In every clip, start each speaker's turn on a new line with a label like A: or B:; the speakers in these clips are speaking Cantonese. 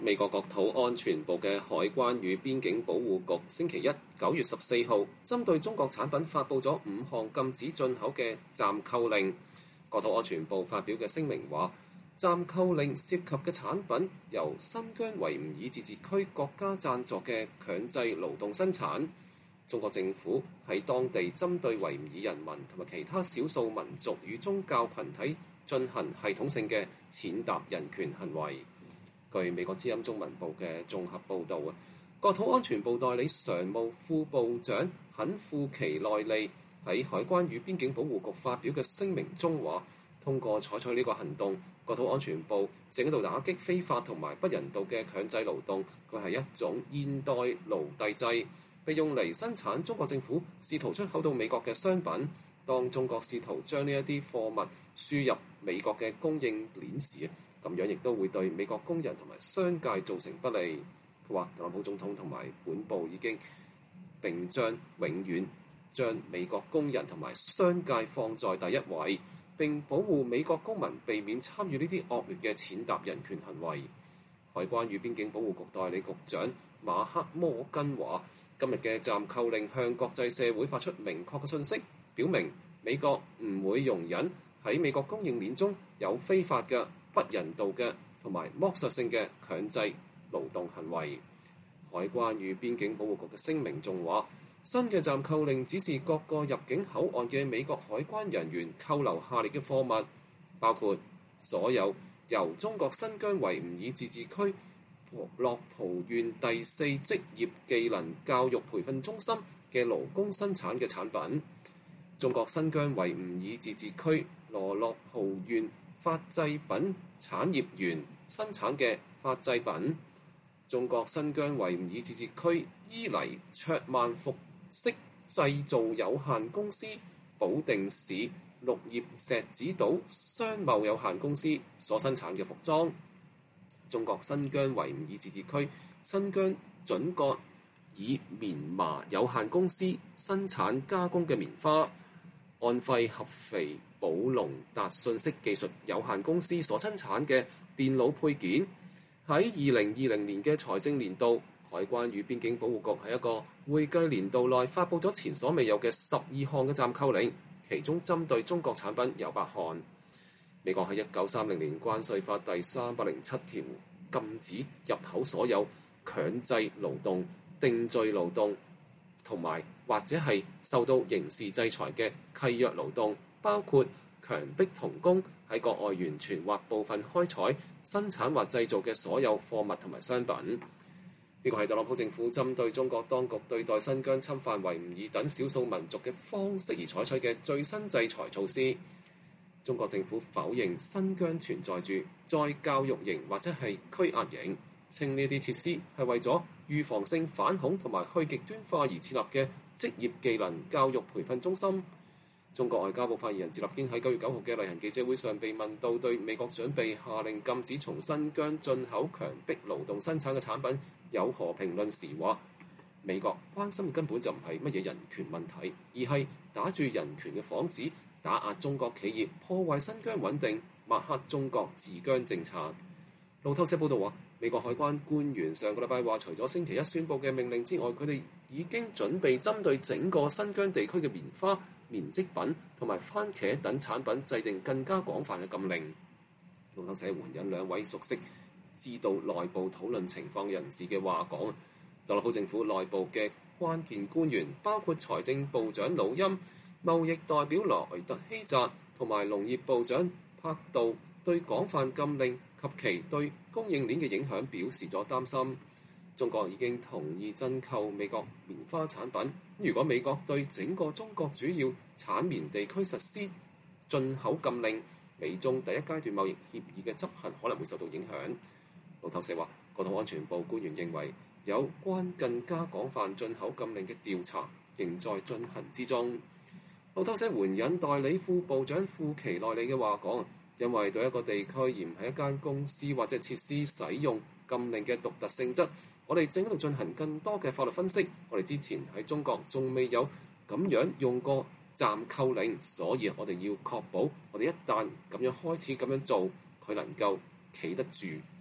A: 美國國土安全部嘅海關與邊境保護局星期一9月14號針對中國產品發布咗5項禁止進口嘅暫扣令。國土安全部發表嘅聲明話，暫扣令涉及嘅產品由新疆維吾爾自治區國家贊助嘅強制勞動生產。中國政府喺當地針對維吾爾人民同埋其他少數民族與宗教群體進行系統性嘅踐踏人權行為。據美國之音中文部嘅綜合報導啊，國土安全部代理常務副部長肯庫奇內利喺海關與邊境保護局發表嘅聲明中話，通過採取呢個行動，國土安全部正喺度打擊非法同埋不人道嘅強制勞動，佢係一種現代奴隸制，被用嚟生產中國政府試圖出口到美國嘅商品。當中國試圖將呢一啲貨物輸入美國嘅供應鏈時，咁樣亦都會對美國工人同埋商界造成不利。佢話特朗普總統同埋本部已經並將永遠將美國工人同埋商界放在第一位，並保護美國公民避免參與呢啲惡劣嘅踐踏人權行為。海關與邊境保護局代理局長馬克摩根話，今日嘅暫扣令向國際社會發出明確嘅訊息，表明美國唔會容忍喺美國供應鏈中有非法嘅、不人道嘅同埋剝削性嘅強制勞動行為。海關與邊境保護局嘅聲明仲話，新嘅暫扣令指示各個入境口岸嘅美國海關人員扣留下列嘅貨物，包括所有由中國新疆維吾爾自治區洛蒲縣第4職業技能教育培訓中心嘅勞工生產嘅產品，中國新疆維吾爾自治區羅洛蒲縣髮製品產業園生產嘅髮製品，中國新疆維吾爾自治區伊犁卓曼服飾製造有限公司保定市綠葉石子島商貿有限公司所生產嘅服裝，中國新疆維吾爾自治區新疆準葛爾棉麻有限公司生產加工嘅棉花，安徽合肥寶龍達信息技術有限公司所生產嘅電腦配件。喺2020年嘅財政年度，海關與邊境保護局喺一個會計年度內發布咗前所未有嘅12項嘅暫扣令，其中針對中國產品有8項。美國喺1930年關稅法第307條禁止入口所有強制勞動、定罪勞動同埋或者係受到刑事制裁嘅契約勞動，包括強迫童工喺國外完全或部分開採、生產或製造嘅所有貨物同埋商品。呢個係特朗普政府針對中國當局對待新疆侵犯維吾爾等少數民族嘅方式而採取嘅最新制裁措施。中國政府否認新疆存在住再教育營或者係拘押營，稱呢啲設施係為咗預防性反恐同埋去極端化而設立嘅職業技能教育培訓中心。中國外交部發言人趙立堅喺9月9號嘅例行記者會上被問到對美國準備下令禁止從新疆進口強迫勞動生產嘅產品有何評論時話，美國關心嘅根本就唔係乜嘢人權問題，而係打住人權嘅幌子，打壓中國企業，破壞新疆穩定，抹黑中國治疆政策。路透社報道話，美國海關官員上個禮拜話，除咗星期一宣佈嘅命令之外，佢哋已經準備針對整個新疆地區嘅棉花、棉織品同埋番茄等產品制定更加廣泛嘅禁令。路透社援引兩位熟悉知道內部討論情況人士嘅話講，特朗普政府內部嘅關鍵官員包括財政部長魯欽、貿易代表萊特希澤同埋農業部長柏杜，對廣泛禁令及其對供應鏈嘅影響表示咗擔心。中國已經同意增購美國棉花產品，如果美國對整個中國主要產棉地區實施進口禁令，美中第一階段貿易協議嘅執行可能會受到影響。路透社話，國土安全部官員認為有關更加廣泛進口禁令嘅調查仍在進行之中。路透社援引代理副部長庫奇內利嘅話講，因為對一個地區而唔係一間公司或者設施使用禁令嘅獨特性質，我哋正喺度進行更多嘅法律分析。我哋之前喺中國仲未有咁樣用過暫扣令，所以我哋要確保我哋一旦咁樣開始咁樣做，佢能夠企得住，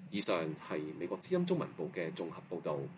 A: 以上係美國之音中文部嘅綜合報導。